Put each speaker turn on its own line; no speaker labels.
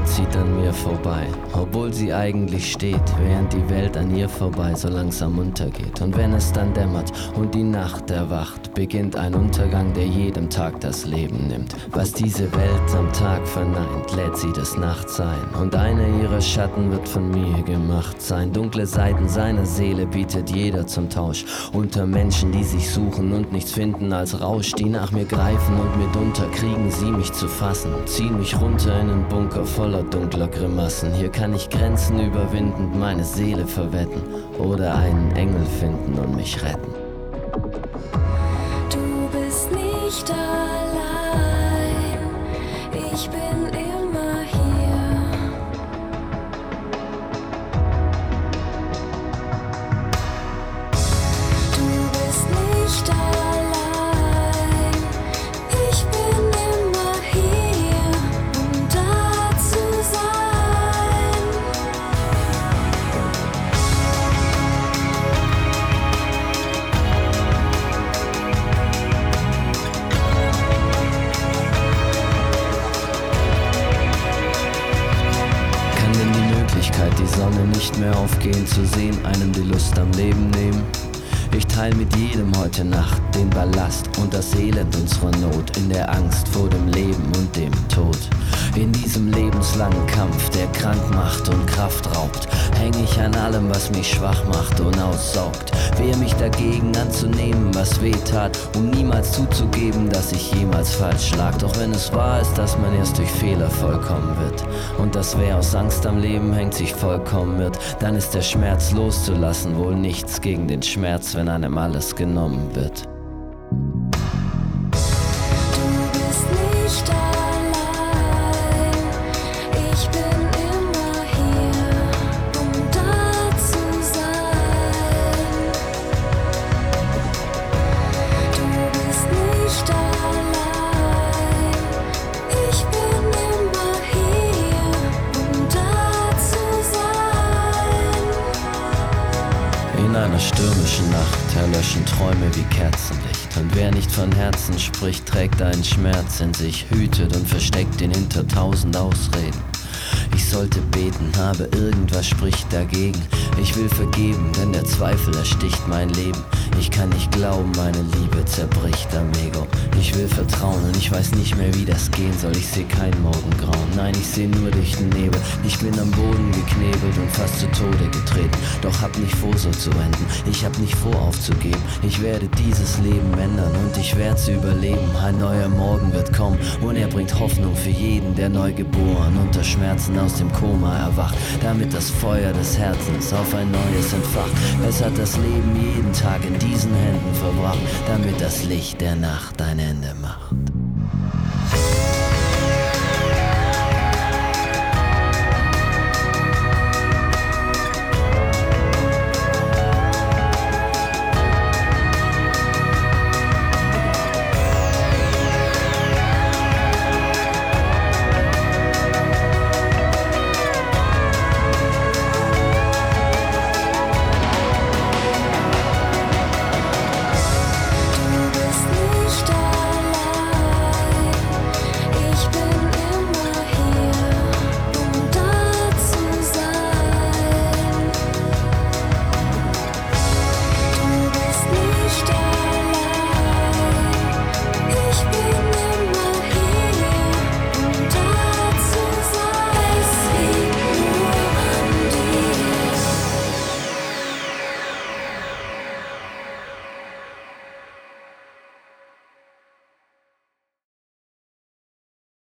Sonne zieht an mir vorbei, obwohl sie eigentlich steht, während die Welt an ihr vorbei so langsam untergeht. Und wenn es dann dämmert und die Nacht erwacht, beginnt ein Untergang, der jedem Tag das Leben nimmt. Was diese Welt am Tag verneint, lädt sie des Nachts ein. Und einer ihrer Schatten wird von mir gemacht sein. Dunkle Seiten seiner Seele bietet jeder zum Tausch. Unter Menschen, die sich suchen und nichts finden als Rausch, die nach mir greifen und mitunter kriegen sie mich zu fassen. Ziehen mich runter in einen Bunker voller dunkler Grimassen. Hier kann ich Grenzen überwindend meine Seele verwetten oder einen Engel finden und mich retten.
Du bist nicht allein, ich bin immer hier. Du bist nicht allein, ich bin immer hier, um da zu sein.
Kann denn die Möglichkeit, die Sonne nicht mehr aufgehen zu sehen, einem die Lust am Leben nehmen? Ich teile mit jedem heute Nacht den Ballast und das Elend unserer Not, in der Angst vor dem Leben und dem Tod. In diesem lebenslangen Kampf, der krank macht und Kraft raubt, häng ich an allem, was mich schwach macht und aussaugt. Wehr mich dagegen anzunehmen, was weh tat, um niemals zuzugeben, dass ich jemals falsch lag. Doch wenn es wahr ist, dass man erst durch Fehler vollkommen wird und dass wer aus Angst am Leben hängt, sich vollkommen wird, dann ist der Schmerz loszulassen wohl nichts gegen den Schmerz, wenn einem alles genommen wird.
Du bist nicht allein, ich bin immer hier, um da zu sein. Du bist nicht allein, ich bin immer hier, um da zu sein.
In einer stürmischen Nacht erlöschen Träume wie Kerzenlicht. Und wer nicht von Herzen spricht, trägt einen Schmerz in sich, hütet und versteckt ihn hinter 1000 Ausreden. Ich sollte beten, aber irgendwas spricht dagegen. Ich will vergeben, denn der Zweifel ersticht mein Leben. Ich kann nicht glauben, meine Liebe zerbricht am Ego. Ich will vertrauen und ich weiß nicht mehr, wie das gehen soll. Ich seh kein Morgengrauen, nein, ich seh nur durch den Nebel. Ich bin am Boden geknebelt und fast zu Tode getreten. Doch hab nicht vor, so zu enden. Ich hab nicht vor, aufzugeben. Ich werde dieses Leben ändern und ich werd's überleben. Ein neuer Morgen wird kommen und er bringt Hoffnung für jeden, der neu geboren unter Schmerzen aus dem Koma erwacht, damit das Feuer des Herzens auf ein neues entfacht. Es hat das Leben jeden Tag in diesen Händen verbracht, damit das Licht der Nacht ein Ende macht.